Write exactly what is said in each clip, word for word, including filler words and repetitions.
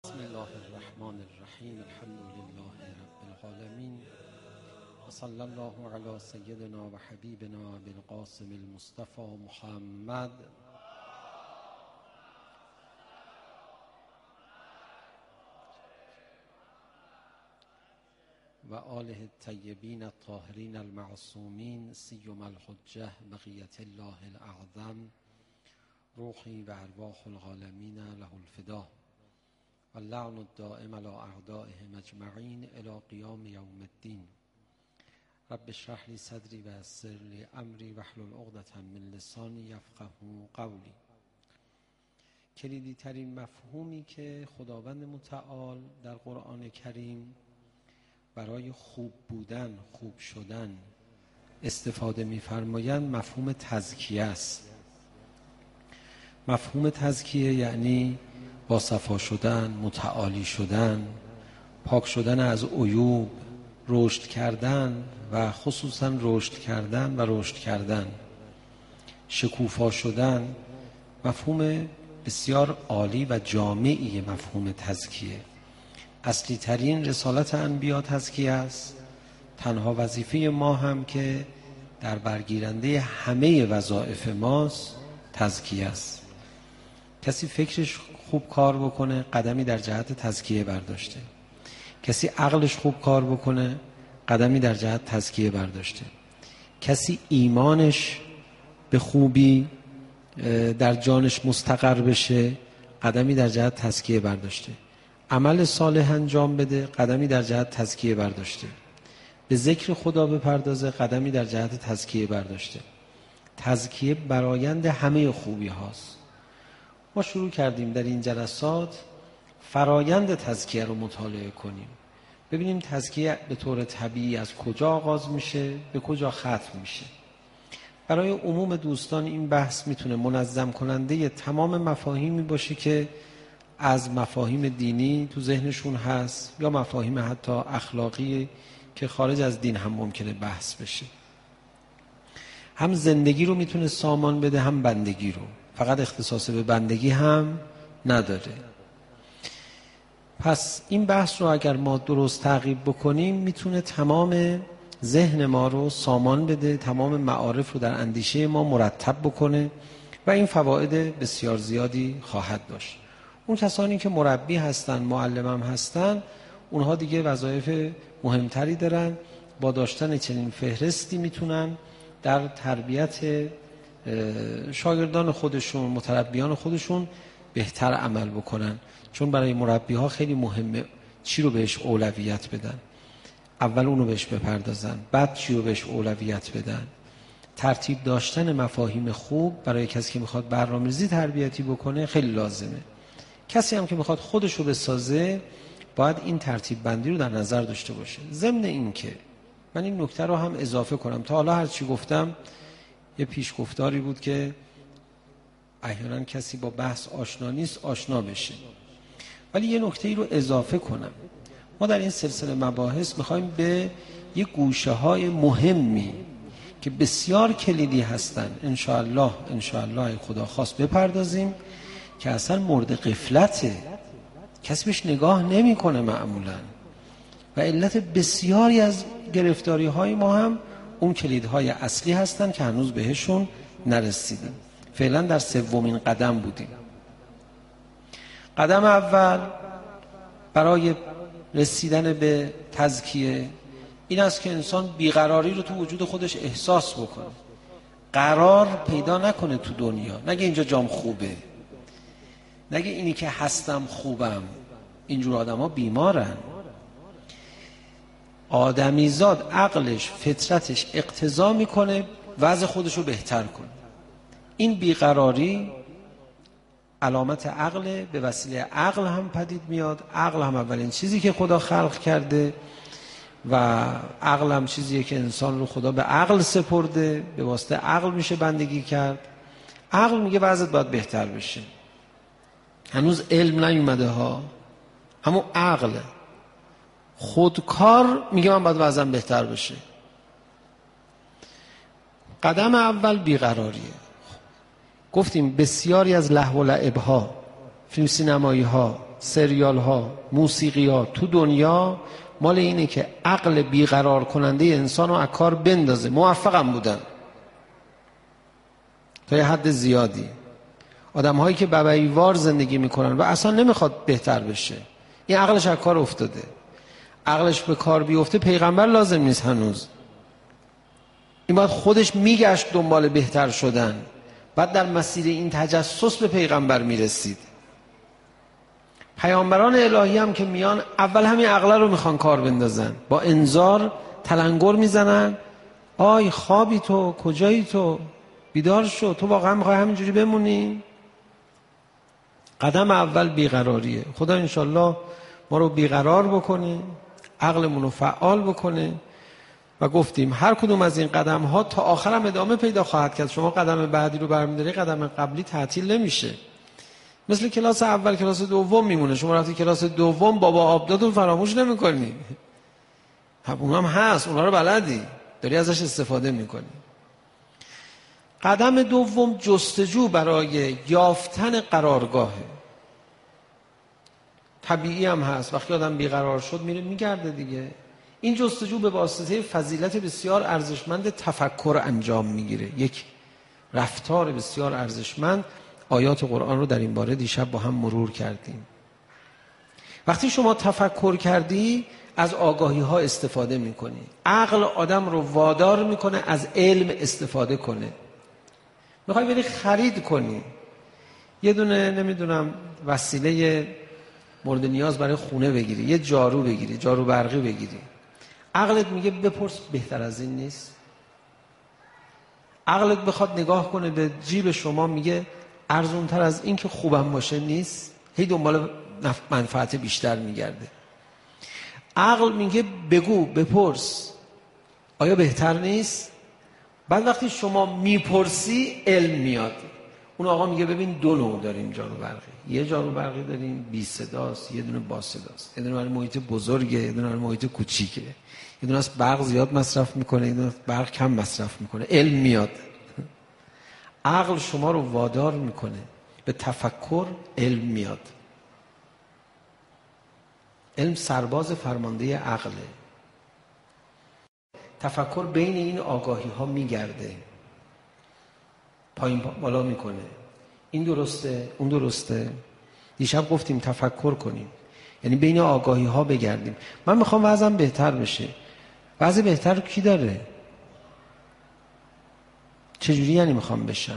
بسم الله الرحمن الرحیم. الحمد لله رب العالمین و صلی الله علی سیدنا و حبیبنا بالقاسم المصطفى محمد و آله الطیبین الطاهرین المعصومین سیما الحجة بقیة الله الاعظم روحی و ارواح العالمین له الفدا و اللعن الدائم علی اعدائهم اجمعین الی قیام یوم الدین. رب اشرح لی صدری و یسر لی امری واحلل عقدة من لسانی یفقهوا قولی. کلیدی ترین مفهومی که خداوند متعال در قرآن کریم برای خوب بودن، خوب شدن استفاده می‌فرمایند مفهوم تزکیه است. مفهوم تزکیه یعنی با صفا شدن، متعالی شدن، پاک شدن از عیوب، رشد کردن و خصوصا رشد کردن و رشد کردن، شکوفا شدن. مفهوم بسیار عالی و جامعی مفهوم تزکیه. اصلی ترین رسالت انبیا تزکیه است. تنها وظیفه ما هم که در برگیرنده همه وظایف ماست تزکیه است. کسی فکرش خوب کار بکنه قدمی در جهت تزکیه برداشته، کسی عقلش خوب کار بکنه قدمی در جهت تزکیه برداشته، کسی ایمانش به خوبی در جانش مستقر بشه قدمی در جهت تزکیه برداشته، عمل صالح انجام بده قدمی در جهت تزکیه برداشته، به ذکر خدا بپردازه قدمی در جهت تزکیه برداشته. تزکیه برآیند همه خوبی هاست. ما شروع کردیم در این جلسات فرایند تزکیه رو مطالعه کنیم، ببینیم تزکیه به طور طبیعی از کجا آغاز میشه، به کجا ختم میشه. برای عموم دوستان این بحث میتونه منظم کننده تمام مفاهیمی باشه که از مفاهیم دینی تو ذهنشون هست یا مفاهیم حتی اخلاقی که خارج از دین هم ممکنه بحث بشه. هم زندگی رو میتونه سامان بده، هم بندگی رو. فقط اختصاص به بندگی هم نداره. پس این بحث رو اگر ما درست تعقیب بکنیم میتونه تمام ذهن ما رو سامان بده، تمام معارف رو در اندیشه ما مرتب بکنه و این فواید بسیار زیادی خواهد داشت. اون کسانی که مربی هستن، معلم هم هستن، اونها دیگه وظایف مهمتری دارن. با داشتن چنین فهرستی میتونن در تربیت شاگردان خودشون، متربیان خودشون بهتر عمل بکنن. چون برای مربی ها خیلی مهمه چی رو بهش اولویت بدن، اول اونو بهش بپردازن، بعد چی رو بهش اولویت بدن. ترتیب داشتن مفاهیم خوب برای کسی که میخواد برنامه‌ریزی تربیتی بکنه خیلی لازمه. کسی هم که میخواد خودش رو بسازه باید این ترتیب بندی رو در نظر داشته باشه. ضمن این که من این نکته رو هم اضافه کنم، تا حالا هر چی گفتم یه پیش گفتاری بود که احیانا کسی با بحث آشنا نیست آشنا بشه، ولی یه نکته ای رو اضافه کنم. ما در این سلسله مباحث میخوایم به یه گوشه های مهمی که بسیار کلیدی هستن انشاءالله انشاءالله خدا خواست بپردازیم که اصلا مورد غفلته، کسی بهش نگاه نمی کنه معمولا و علت بسیاری از گرفتاری های ما هم اون کلیدهای اصلی هستن که هنوز بهشون نرسیدیم. فعلا در سومین قدم بودیم. قدم اول برای رسیدن به تزکیه این است که انسان بیقراری رو تو وجود خودش احساس بکنه، قرار پیدا نکنه تو دنیا، نگه اینجا جام خوبه، نگه اینی که هستم خوبم. اینجور آدم ها بیمارن. آدمیزاد عقلش فطرتش اقتضا میکنه وضع خودش رو بهتر کنه. این بیقراری علامت عقل، به وسیله عقل هم پدید میاد. عقل هم اولین چیزی که خدا خلق کرده و عقل هم چیزیه که انسان رو خدا به عقل سپرده، به واسطه عقل میشه بندگی کرد. عقل میگه وضعت باید بهتر بشه. هنوز علم نیومده ها، اما عقل خودکار میگه من باید وضعم بهتر بشه. قدم اول بیقراریه. گفتیم بسیاری از لهو و لعب‌ها، فیلم سینمایی ها، سریال ها، موسیقی ها تو دنیا مال اینه که عقل بیقرار کننده انسان رو از کار بندازه. موفقم بودن تا یه حد زیادی. آدم هایی که ببعیوار زندگی میکنن و اصلا نمیخواد بهتر بشه، این عقلش از کار افتاده. عقلش به کار بیفته پیغمبر لازم نیست هنوز، این باید خودش میگشت دنبال بهتر شدن، بعد در مسیر این تجسس به پیغمبر میرسید. پیامبران الهی هم که میان اول همین عقل رو میخوان کار بندازن، با انذار تلنگر میزنن، آی خوابی تو، کجایی تو، بیدار شو، تو واقعا میخوای همینجوری بمونی؟ قدم اول بیقراریه. خدا انشالله ما رو بیقرار بکنه، عقلمون رو فعال بکنه و گفتیم هر کدوم از این قدم ها تا آخر هم ادامه پیدا خواهد کرد. شما قدم بعدی رو برمی‌داری، قدم قبلی تعطیل نمیشه. مثل کلاس اول کلاس دوم میمونه. شما رفتی کلاس دوم بابا آبداد رو فراموش نمی‌کنی، اون هم هست، اونا رو بلدی، داری ازش استفاده می‌کنی. قدم دوم جستجو برای یافتن قرارگاهه. طبیعی هم هست، وقتی آدم بیقرار شد میره میگرده دیگه. این جستجو به واسطه فضیلت بسیار ارزشمند تفکر انجام میگیره، یک رفتار بسیار ارزشمند. آیات قرآن رو در این باره دیشب با هم مرور کردیم. وقتی شما تفکر کردی از آگاهی ها استفاده میکنی. عقل آدم رو وادار میکنه از علم استفاده کنه. میخوای بری خرید کنی، یه دونه نمیدونم وسیله مورد نیاز برای خونه بگیری، یه جارو بگیری، جارو برقی بگیری، عقلت میگه بپرس بهتر از این نیست؟ عقلت بخواد نگاه کنه به جیب شما میگه ارزونتر از این که خوبم باشه نیست؟ هی دنبال منفعت بیشتر میگرده. عقل میگه بگو، بپرس، آیا بهتر نیست؟ بعد وقتی شما میپرسی علم میاد. اون آقا میگه ببین دو نوع داریم جارو برقی، یه جارو برقی داریم بی صداست، یه دونه با صداست، یه دونه برای محیط بزرگه، یه دونه برای محیط کوچیکه، یه دونه از برق زیاد مصرف میکنه، یه دونه برق کم مصرف میکنه. علم میاد. عقل شما رو وادار میکنه به تفکر، علم میاد. علم سرباز فرمانده عقله. تفکر بین این آگاهی ها میگرده، پایین بالا میکنه، این درسته اون درسته. دیشب گفتیم تفکر کنیم یعنی بین آگاهی ها بگردیم. من میخوام وضعم بهتر بشه. وضع بهتر کی داره؟ چجوری یعنی میخوام بشم؟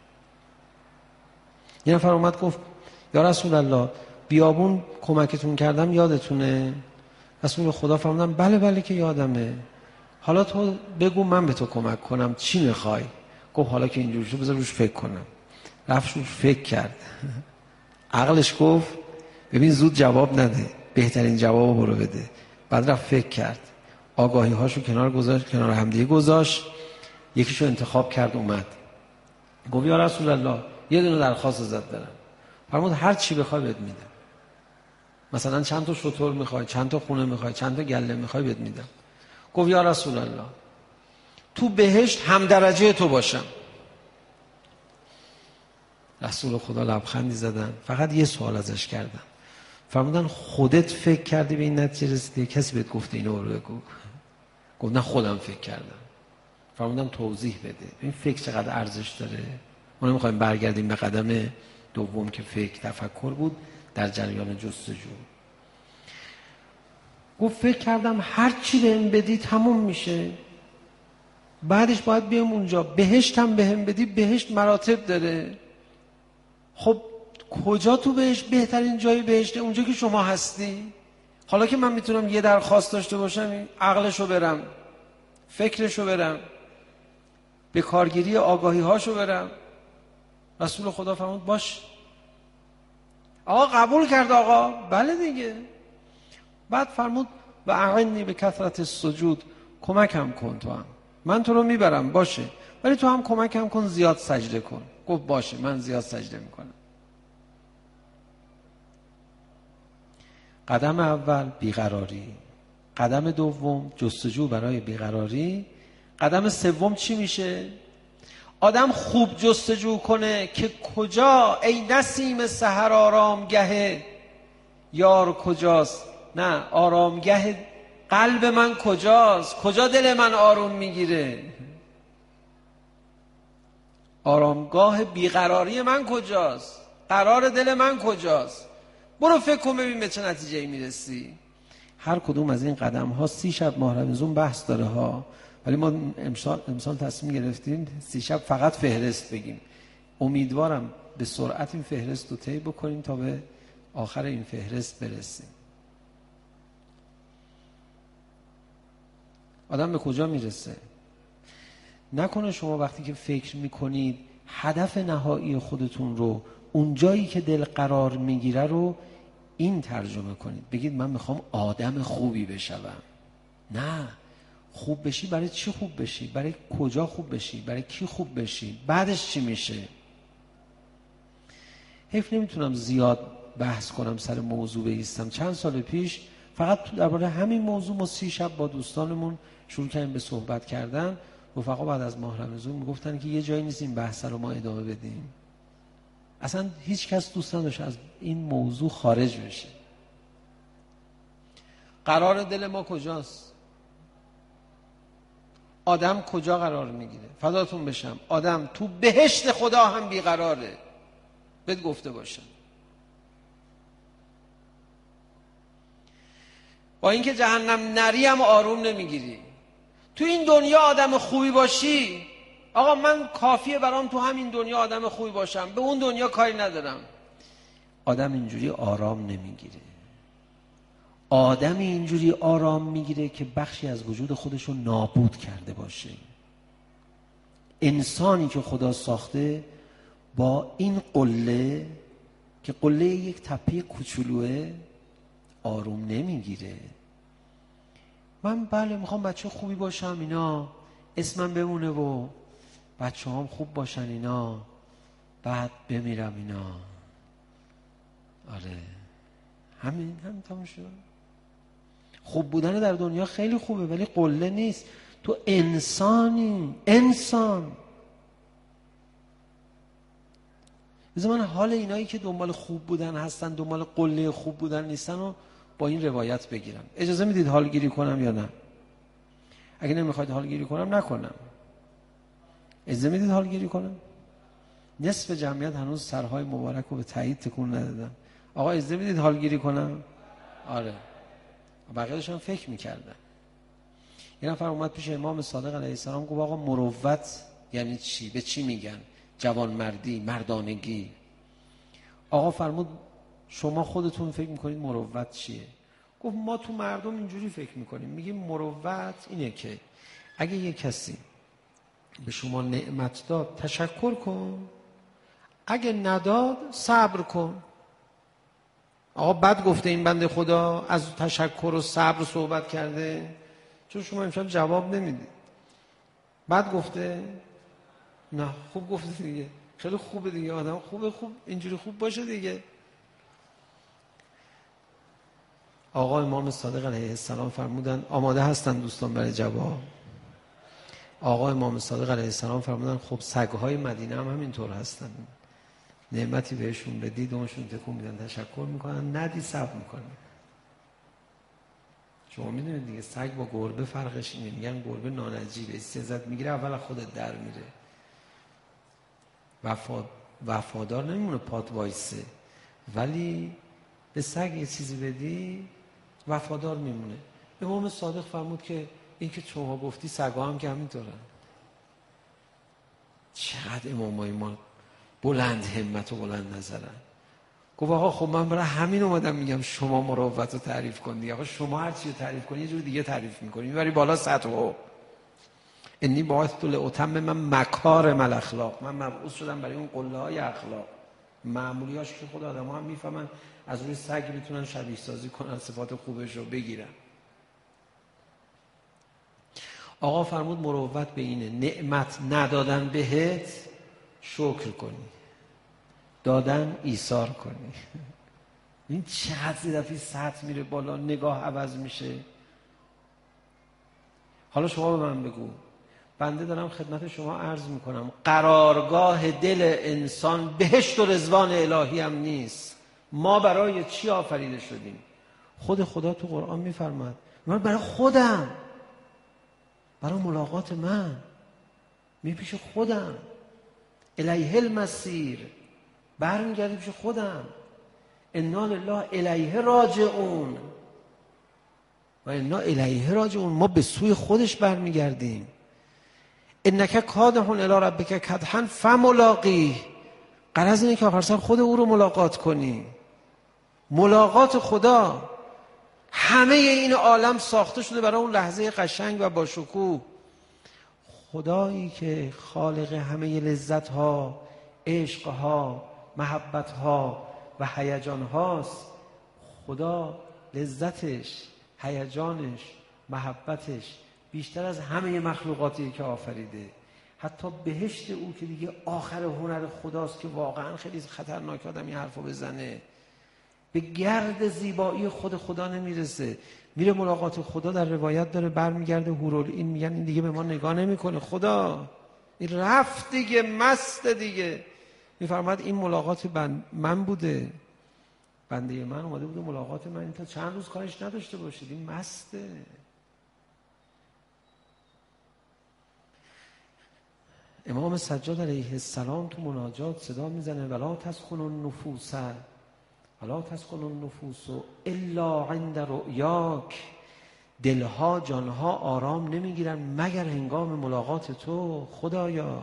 یه نفر اومد گفت یا رسول الله بیابون کمکتون کردم یادتونه؟ رسول خدا فرمودن بله بله که یادمه، حالا تو بگو من به تو کمک کنم، چی میخوای؟ گفت حالا که اینجوری شد بذار روش فکر کنم. رفت روش فکر کرد. عقلش گفت ببین زود جواب نده، بهترین جواب برو بده. بعد رفت فکر کرد، آگاهی هاشو کنار گذاشت، کنار همدیگه گذاشت، یکیشو انتخاب کرد، اومد گفت یا رسول الله یه دونه درخواست ازت دارم. فرمود هر چی بخوای بهت میدم. مثلا چند تا شتر میخوای، چند تا خونه میخوای، چند تا گله میخوای بهت میدم. گفت یا رسول الله تو بهشت هم درجه تو باشم. رسول خدا لبخندی زدن، فقط یه سوال ازش کردن. فرمودن خودت فکر کردی به این نتیجه رسیدی؟ کسی بهت گفته اینو رو بگو؟ گفت نه خودم فکر کردم. فرمودن توضیح بده، این فکر چقدر ارزش داره. ما نمیخوایم برگردیم به قدم دوم که فکر تفکر بود در جریان جستجو. گفت فکر کردم هر چی بهم بدی تموم میشه، بعدش باید بیام اونجا. بهشت هم بهم بدی، بهشت مراتب داره. خب کجا تو بهشت؟ بهترین جای بهشته اونجا که شما هستی. حالا که من میتونم یه درخواست داشته باشم، عقلشو برم، فکرشو برم، به کارگیری آگاهی هاشو برم. رسول خدا فرمود باش. آقا قبول کرد آقا، بله دیگه. بعد فرمود و اعنی به کثرت السجود، کمکم کن تو هم، من تو رو میبرم باشه، ولی تو هم کمکم کن زیاد سجده کن. گفت باشه من زیاد سجده میکنم. قدم اول بیقراری، قدم دوم جستجو برای بیقراری، قدم سوم چی میشه؟ آدم خوب جستجو کنه که کجا ای نسیم سحر آرام گهه یار کجاست؟ نه، آرامگه قلب من کجاست؟ کجا دل من آروم میگیره؟ آرامگاه بیقراری من کجاست؟ قرار دل من کجاست؟ برو فکر کن ببین به چه نتیجه‌ای میرسی. هر کدوم از این قدم ها سی شب ماه رمضان بحث داره ها، ولی ما امسال امسال تصمیم گرفتیم سی شب فقط فهرست بگیم. امیدوارم به سرعت این فهرست رو طی بکنیم تا به آخر این فهرست برسیم. آدم به کجا میرسه؟ نکنه شما وقتی که فکر میکنید هدف نهایی خودتون رو اون جایی که دل قرار میگیره رو این ترجمه کنید، بگید من میخوام آدم خوبی بشوم. نه، خوب بشی برای چی خوب بشی؟ برای کجا خوب بشی؟ برای کی خوب بشی؟ بعدش چی میشه؟ حیف نمیتونم زیاد بحث کنم سر موضوع بایستم. چند سال پیش فقط درباره همین موضوع ما سی شب با دوستانمون شروع کردیم به صحبت کردن. رفقا بعد از ماه رمضان میگفتن که یه جایی نیست این بحث رو ما ادامه بدیم. اصلا هیچ کس دوست نداشت از این موضوع خارج بشه. قرار دل ما کجاست؟ آدم کجا قرار میگیره؟ فداتون بشم، آدم تو بهشت خدا هم بیقراره. بهت گفته باشم. با اینکه جهنم نری هم آروم نمیگیری. تو این دنیا آدم خوبی باشی، آقا من کافیه برام تو همین دنیا آدم خوبی باشم، به اون دنیا کاری ندارم. آدم اینجوری آرام نمیگیره. آدم اینجوری آرام میگیره که بخشی از وجود خودش رو نابود کرده باشه. انسانی که خدا ساخته با این قله که قله یک تپه کوچولوه آروم نمیگیره. من بله میخوام بچه خوبی باشم، اینا اسمم بمونه و بچه هم خوب باشن، اینا بعد بمیرم، اینا آره همین همین تموم شد. خوب بودن در دنیا خیلی خوبه ولی قله نیست. تو انسانی، انسان. بذار من حال اینایی که دنبال خوب بودن هستن، دنبال قله خوب بودن نیستن و با این روایت بگیرم. اجازه میدید حالگیری کنم یا نه؟ اگه نمیخواید حالگیری کنم نکنم. اجازه میدید حالگیری کنم؟ نصف جمعیت هنوز سرهای مبارک رو به تایید تکون ندادن. آقا اجازه میدید حالگیری کنم؟ آره. بقیه‌شون فکر میکردن. یه نفر اومد پیش امام صادق علیه السلام گفت آقا مروت یعنی چی؟ به چی میگن؟ جوانمردی، مردانگی. آقا فرمود شما خودتون فکر میکنید مروت چیه؟ گفت ما تو مردم اینجوری فکر میکنیم، میگیم مروت اینه که اگه یه کسی به شما نعمت داد تشکر کن، اگه نداد صبر کن. آقا بد گفته این بنده خدا، از تشکر و صبر صحبت کرده، چون شما امشب جواب نمیدید. بد گفته؟ نه خوب گفته دیگه، خیلی خوبه دیگه، آدم خوبه، خوب اینجوری خوب باشه دیگه. آقا امام صادق علیه السلام فرمودن آماده هستن دوستان برای جواب؟ آقا امام صادق علیه السلام فرمودن خب سگهای مدینه هم همینطور هستن، نعمتی بهشون بدی دومشون تکون میدن تشکر میکنن، ندی صبر میکنن. شما میدونید دیگه سگ با گربه فرقش اینه، میگن گربه نانجیبه، استعزت میگیره اول خودت در میره، وفا وفادار نمیمونه پات وایسه، ولی به سگ یه چیزی بدی وفادار میمونه. امام صادق فرمود که این که شما گفتی سگا هم که همینطورن. چقدر امامای ما بلند همت و بلند نظرن. گفت آقا خب من برای همین اومدم میگم شما مروت رو تعریف کن دیگه. آقا شما هر چی رو تعریف کنی یه جور دیگه تعریف میکنی، میبری بالا سطحو. انی بعثت لاتمم مکارم الاخلاق، من مبعوث شدم برای اون قله های اخلاق، معمولیاش که خود آدم‌ها هم میفهمن، از روی سگ میتونن شبیه سازی کنن، صفات خوبش رو بگیرن. آقا فرمود مروت به اینه نعمت ندادن بهت شکر کنی، دادن ایثار کنی. این چقدر دفعه سطح میره بالا، نگاه عوض میشه. حالا شما به من بگو، بنده دارم خدمت شما عرض میکنم قرارگاه دل انسان بهشت و رضوان الهی هم نیست، ما برای چی آفریده شدیم؟ خود خدا تو قرآن میفرماد من برای خودم، برای ملاقات من، می پیش خودم، الیه المصیر، برمیگردیم پیش خودم. انا لله الیه راجعون و انا الیه راجعون، ما به سوی خودش برمیگردیم. انک کادح الی ربک کدحا فملاقیه، غرض اینه که آخر سر خود او رو ملاقات کنی. ملاقات خدا. همه این عالم ساخته شده برای اون لحظه قشنگ و با شکوه. خدایی که خالق همه لذت ها، عشق ها، محبت ها و هیجان هاست، خدا لذتش، هیجانش، محبتش بیشتر از همه مخلوقاتی که آفریده. حتی بهشت او که دیگه آخر هنر خداست که واقعا خیلی خطرناک آدم این حرفو بزنه، به گرد زیبایی خود خدا نمیرسه. میره ملاقات خدا، در روایت داره برمیگرده حورالعین میگن این دیگه به ما نگاه نمیکنه، خدا این رفت دیگه، مست دیگه. میفرماد این ملاقات بند من بوده، بنده من اومده بوده ملاقات من، این تا چند روز کارش نداشته باشید، این مسته. امام سجاد علیه السلام تو مناجات صدا میزنه ولا تسخن النفوس ولا تسخن النفوس الا عند رؤیاک، دلها جانها آرام نمیگیرن مگر هنگام ملاقات تو خدایا.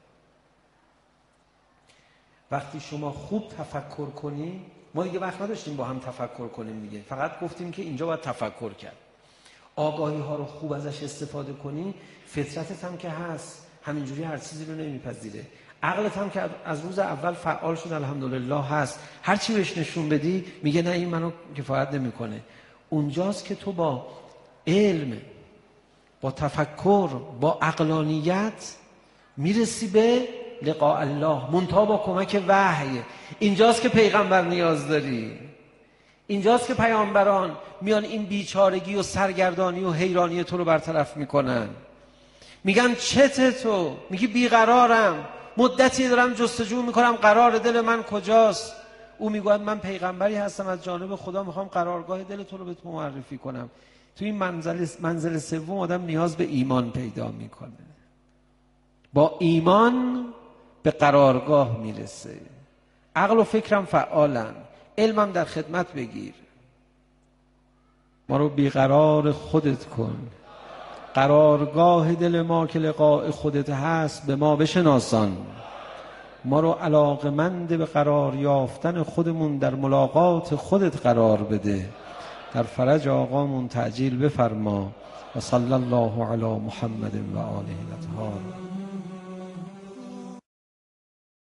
وقتی شما خوب تفکر کنی، ما دیگه وقت نداشتیم با هم تفکر کنیم دیگه، فقط گفتیم که اینجا باید تفکر کرد. آگاهی ها رو خوب ازش استفاده کنی، فطرتت هم که هست همینجوری هر چیزی رو نمیپذیره. عقلت هم که از روز اول فعال شد الحمدلله هست، هر چی بهش نشون بدی میگه نه این منو کفایت نمیکنه. اونجاست که تو با علم، با تفکر، با عقلانیت میرسی به لقاء الله، منتها با کمک وحی. اینجاست که پیغمبر نیاز داری، اینجاست که پیامبران میان این بیچارگی و سرگردانی و حیرانی تو رو برطرف میکنن. میگن چته تو؟ میگی بیقرارم، مدتی دارم جستجو میکنم قرار دل من کجاست. او میگوید من پیغمبری هستم از جانب خدا، میخوام قرارگاه دل تو رو به تو معرفی کنم. تو این منزل منزل سوم آدم نیاز به ایمان پیدا میکنه، با ایمان به قرارگاه میرسه. عقل و فکرم فعالن، علمم در خدمت بگیر. ما رو بیقرار خودت کن، قرارگاه دل ما که لقاء خودت هست به ما بشناسان. ما رو علاقمند به قرار یافتن خودمون در ملاقات خودت قرار بده. در فرج آقامون تعجیل بفرما. و صلی الله علی محمد و آله الاطهار.